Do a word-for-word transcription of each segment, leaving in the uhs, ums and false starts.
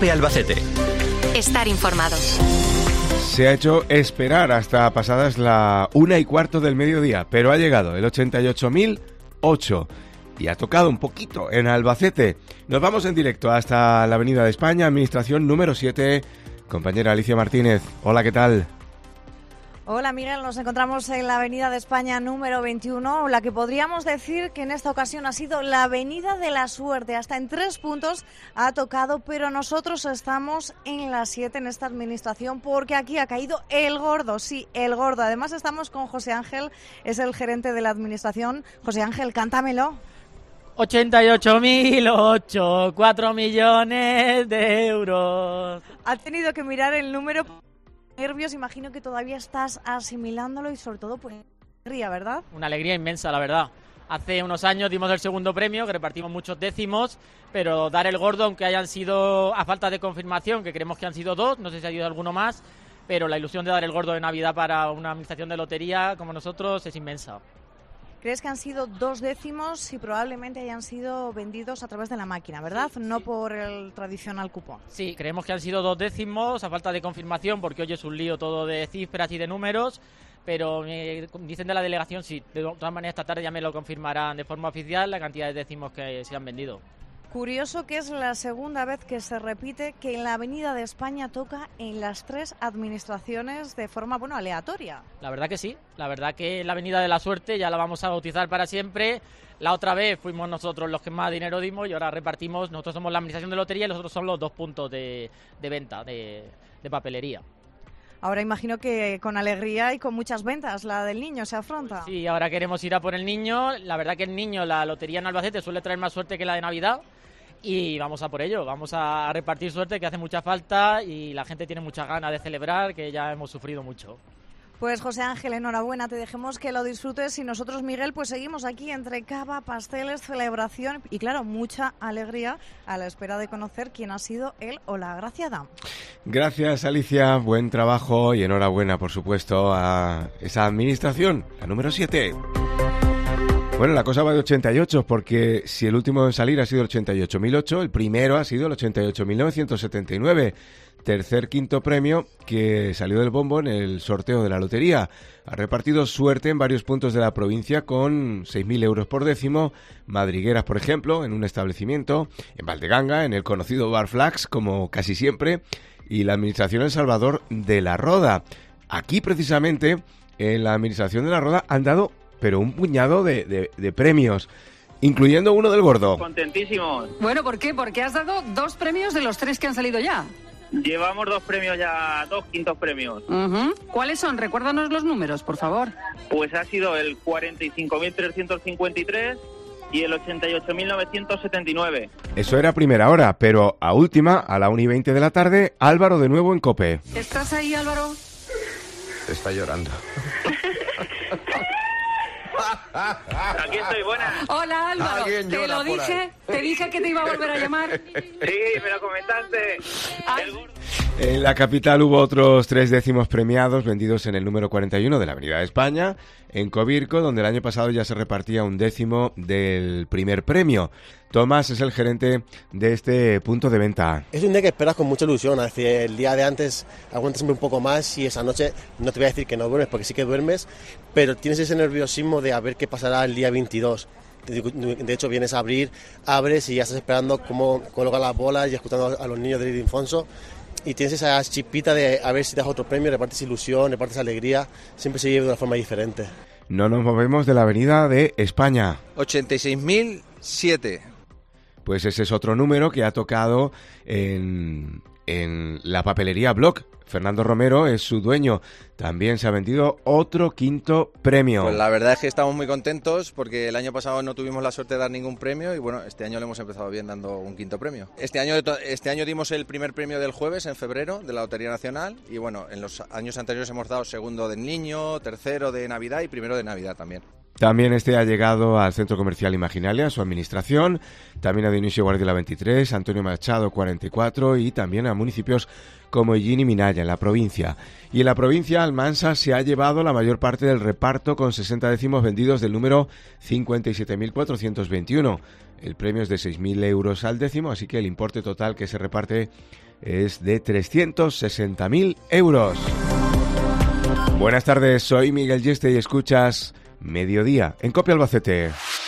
COPE Albacete. Estar informado. Se ha hecho esperar hasta pasadas la una y cuarto del mediodía, pero ha llegado el ochenta y ocho mil ocho y ha tocado un poquito en Albacete. Nos vamos en directo hasta la Avenida de España, Administración número siete. Compañera Alicia Martínez, hola, ¿qué tal? Hola Miguel, nos encontramos en la Avenida de España número veintiuno, la que podríamos decir que en esta ocasión ha sido la Avenida de la Suerte. Hasta en tres puntos ha tocado, pero nosotros estamos en la siete en esta administración porque aquí ha caído el gordo, sí, el gordo. Además estamos con José Ángel, es el gerente de la administración. José Ángel, cántamelo. ochenta y ocho mil ocho, cuatro millones de euros. Ha tenido que mirar el número... Nervios, imagino que todavía estás asimilándolo y sobre todo pues alegría, ¿verdad? Una alegría inmensa, la verdad. Hace unos años dimos el segundo premio, que repartimos muchos décimos, pero dar el gordo, aunque hayan sido a falta de confirmación, que creemos que han sido dos, no sé si ha habido alguno más, pero la ilusión de dar el gordo de Navidad para una administración de lotería como nosotros es inmensa. ¿Crees que han sido dos décimos y probablemente hayan sido vendidos a través de la máquina, verdad? Sí, no sí. Por el tradicional cupón. Sí, creemos que han sido dos décimos a falta de confirmación, porque hoy es un lío todo de cifras y de números, pero me dicen de la delegación, sí, de todas maneras esta tarde ya me lo confirmarán de forma oficial la cantidad de décimos que se han vendido. Curioso que es la segunda vez que se repite que en la Avenida de España toca en las tres administraciones de forma, bueno, aleatoria. La verdad que sí, la verdad que la Avenida de la Suerte ya la vamos a bautizar para siempre. La otra vez fuimos nosotros los que más dinero dimos y ahora repartimos, nosotros somos la administración de lotería y los otros son los dos puntos de, de venta, de, de papelería. Ahora imagino que con alegría y con muchas ventas la del niño se afronta. Sí, ahora queremos ir a por el niño. La verdad que el niño, la lotería en Albacete suele traer más suerte que la de Navidad. Y vamos a por ello, vamos a repartir suerte, que hace mucha falta y la gente tiene muchas ganas de celebrar, que ya hemos sufrido mucho. Pues José Ángel, enhorabuena, te dejemos que lo disfrutes y nosotros, Miguel, pues seguimos aquí entre cava, pasteles, celebración y claro, mucha alegría a la espera de conocer quién ha sido él o la agraciada. Gracias, Alicia, buen trabajo y enhorabuena, por supuesto, a esa administración, la número siete. Bueno, la cosa va de ochenta y ocho, porque si el último en salir ha sido el ochenta y ocho mil ocho, el primero ha sido el ochenta y ocho mil novecientos setenta y nueve, tercer quinto premio que salió del bombo en el sorteo de la lotería. Ha repartido suerte en varios puntos de la provincia con seis mil euros por décimo, madrigueras, por ejemplo, en un establecimiento, en Valdeganga, en el conocido Bar Flax, como casi siempre, y la administración El Salvador de la Roda. Aquí, precisamente, en la administración de la Roda han dado pero un puñado de, de, de premios, incluyendo uno del gordo. Contentísimos. Bueno, ¿por qué? Porque has dado dos premios de los tres que han salido ya. Llevamos dos premios ya, dos quintos premios. Uh-huh. ¿Cuáles son? Recuérdanos los números, por favor. Pues ha sido el cuarenta y cinco mil trescientos cincuenta y tres y el ochenta y ocho mil novecientos setenta y nueve. Eso era a primera hora, pero a última, a la una y veinte de la tarde, Álvaro de nuevo en COPE. ¿Estás ahí, Álvaro? Está llorando. Aquí estoy, buena. Hola, Álvaro. Te lo dije, te dije que te iba a volver a llamar. Sí, me lo comentaste. En la capital hubo otros tres décimos premiados vendidos en el número cuarenta y uno de la Avenida de España, en Covirco, donde el año pasado ya se repartía un décimo del primer premio. Tomás es el gerente de este punto de venta. Es un día que esperas con mucha ilusión, es decir, el día de antes aguantas siempre un poco más y esa noche no te voy a decir que no duermes, porque sí que duermes, pero tienes ese nerviosismo de a ver qué pasará el día veintidós. De hecho, vienes a abrir, abres y ya estás esperando cómo colocar las bolas y escuchando a los niños de Ildefonso. Y tienes esa chispita de a ver si te das otro premio, repartes ilusión, repartes alegría, siempre se vive de una forma diferente. No nos movemos de la Avenida de España. ochenta y seis mil siete. Pues ese es otro número que ha tocado en, en la papelería Block. Fernando Romero es su dueño. También se ha vendido otro quinto premio. Pues la verdad es que estamos muy contentos porque el año pasado no tuvimos la suerte de dar ningún premio y bueno, este año lo hemos empezado bien dando un quinto premio. Este año, este año dimos el primer premio del jueves en febrero de la Lotería Nacional y bueno, en los años anteriores hemos dado segundo del niño, tercero de Navidad y primero de Navidad también. También este ha llegado al Centro Comercial Imaginalia, su administración, también a Dionisio Guardiola veintitrés, Antonio Machado cuarenta y cuatro y también a municipios como Hellín y Minaya en la provincia. Y en la provincia Almansa se ha llevado la mayor parte del reparto con sesenta décimos vendidos del número cincuenta y siete mil cuatrocientos veintiuno. El premio es de seis mil euros al décimo, así que el importe total que se reparte es de trescientos sesenta mil euros. Buenas tardes, soy Miguel Yeste y escuchas Mediodía en COPE Albacete.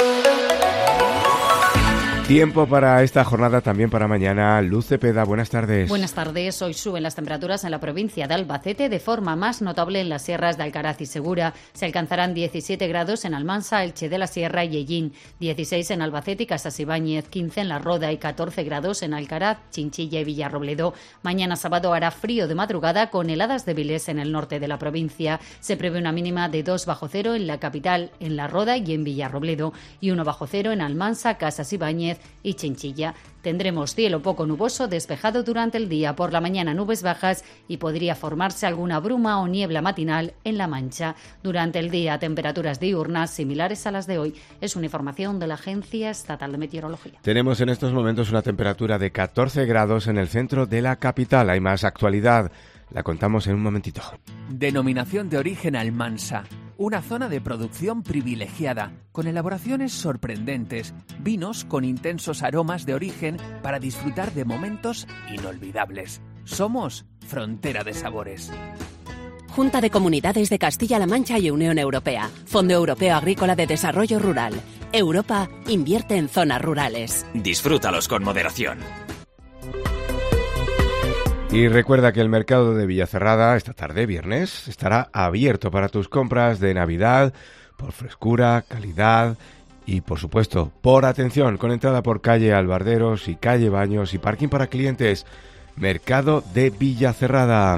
Tiempo para esta jornada, también para mañana. Luz Cepeda, buenas tardes. Buenas tardes. Hoy suben las temperaturas en la provincia de Albacete de forma más notable en las sierras de Alcaraz y Segura. Se alcanzarán diecisiete grados en Almansa, Elche de la Sierra y Ellín, dieciséis en Albacete y Casasibáñez, quince en La Roda y catorce grados en Alcaraz, Chinchilla y Villarrobledo. Mañana sábado hará frío de madrugada con heladas débiles en el norte de la provincia. Se prevé una mínima de dos bajo cero en la capital, en La Roda y en Villarrobledo, y uno bajo cero en Almansa, Casasibáñez y Chinchilla. Tendremos cielo poco nuboso, despejado durante el día. Por la mañana nubes bajas y podría formarse alguna bruma o niebla matinal en La Mancha. Durante el día, temperaturas diurnas similares a las de hoy. Es una información de la Agencia Estatal de Meteorología. Tenemos en estos momentos una temperatura de catorce grados en el centro de la capital. Hay más actualidad. La contamos en un momentito. Denominación de origen Almansa. Una zona de producción privilegiada, con elaboraciones sorprendentes, vinos con intensos aromas de origen para disfrutar de momentos inolvidables. Somos Frontera de Sabores. Junta de Comunidades de Castilla-La Mancha y Unión Europea. Fondo Europeo Agrícola de Desarrollo Rural. Europa invierte en zonas rurales. Disfrútalos con moderación. Y recuerda que el mercado de Villacerrada, esta tarde, viernes, estará abierto para tus compras de Navidad, por frescura, calidad y, por supuesto, por atención, con entrada por calle Albarderos y calle Baños y parking para clientes. Mercado de Villacerrada.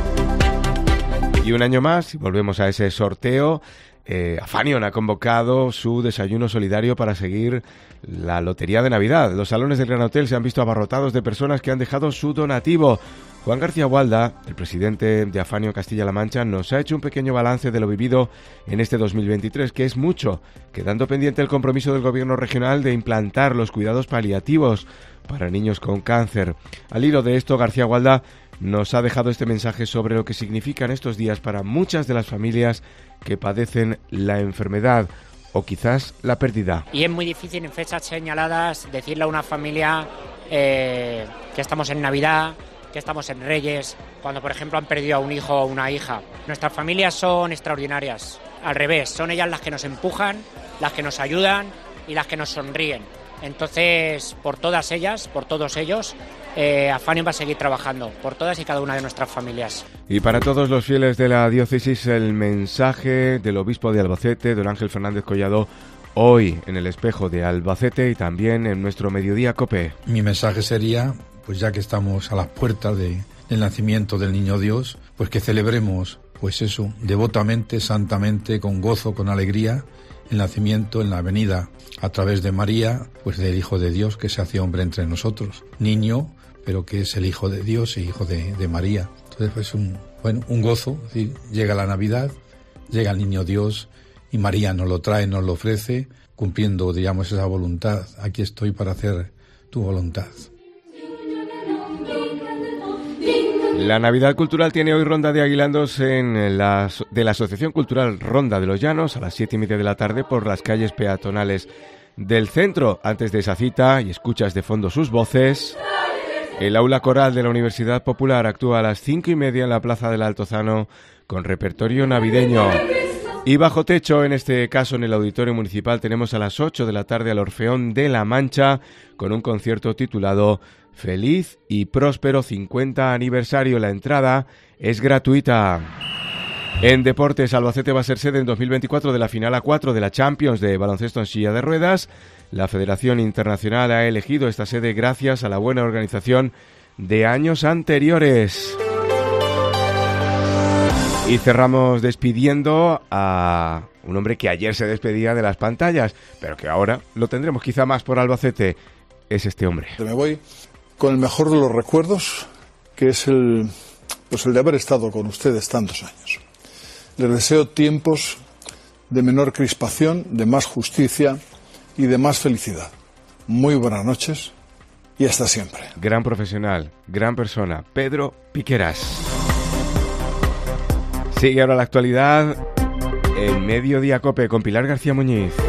Y un año más, y volvemos a ese sorteo, eh, Afanion ha convocado su desayuno solidario para seguir la lotería de Navidad. Los salones del Gran Hotel se han visto abarrotados de personas que han dejado su donativo. Juan García Gualda, el presidente de Afanion Castilla-La Mancha, nos ha hecho un pequeño balance de lo vivido en este dos mil veintitrés, que es mucho, quedando pendiente el compromiso del gobierno regional de implantar los cuidados paliativos para niños con cáncer. Al hilo de esto, García Gualda nos ha dejado este mensaje sobre lo que significan estos días para muchas de las familias que padecen la enfermedad o quizás la pérdida. Y es muy difícil en fechas señaladas decirle a una familia eh, que estamos en Navidad, que estamos en Reyes, cuando por ejemplo han perdido a un hijo o una hija. Nuestras familias son extraordinarias, al revés, son ellas las que nos empujan, las que nos ayudan y las que nos sonríen. Entonces, por todas ellas, por todos ellos, eh, Afanion va a seguir trabajando, por todas y cada una de nuestras familias. Y para todos los fieles de la diócesis, el mensaje del obispo de Albacete, don Ángel Fernández Collado, hoy en el Espejo de Albacete y también en nuestro Mediodía COPE. Mi mensaje sería, pues ya que estamos a las puertas de, del nacimiento del Niño Dios, pues que celebremos, pues eso, devotamente, santamente, con gozo, con alegría, el nacimiento en la venida a través de María, pues del Hijo de Dios que se hace hombre entre nosotros, niño, pero que es el Hijo de Dios y Hijo de, de María. Entonces, pues un, bueno, un gozo, es decir, llega la Navidad, llega el Niño Dios y María nos lo trae, nos lo ofrece, cumpliendo, digamos, esa voluntad. Aquí estoy para hacer tu voluntad. La Navidad Cultural tiene hoy ronda de aguilandos en la, de la Asociación Cultural Ronda de los Llanos a las siete y media de la tarde por las calles peatonales del centro. Antes de esa cita, y escuchas de fondo sus voces, el aula coral de la Universidad Popular actúa a las cinco y media en la Plaza del Altozano con repertorio navideño. Y bajo techo, en este caso en el Auditorio Municipal, tenemos a las ocho de la tarde al Orfeón de La Mancha con un concierto titulado Feliz y Próspero cincuenta aniversario. La entrada es gratuita. En deportes, Albacete va a ser sede en dos mil veinticuatro de la final A cuatro de la Champions de baloncesto en silla de ruedas. La Federación Internacional ha elegido esta sede gracias a la buena organización de años anteriores. Y cerramos despidiendo a un hombre que ayer se despedía de las pantallas, pero que ahora lo tendremos quizá más por Albacete. Es este hombre. Me voy con el mejor de los recuerdos, que es el, pues el de haber estado con ustedes tantos años. Les deseo tiempos de menor crispación, de más justicia y de más felicidad. Muy buenas noches y hasta siempre. Gran profesional, gran persona, Pedro Piqueras. Sigue ahora la actualidad en Mediodía COPE con Pilar García Muñiz.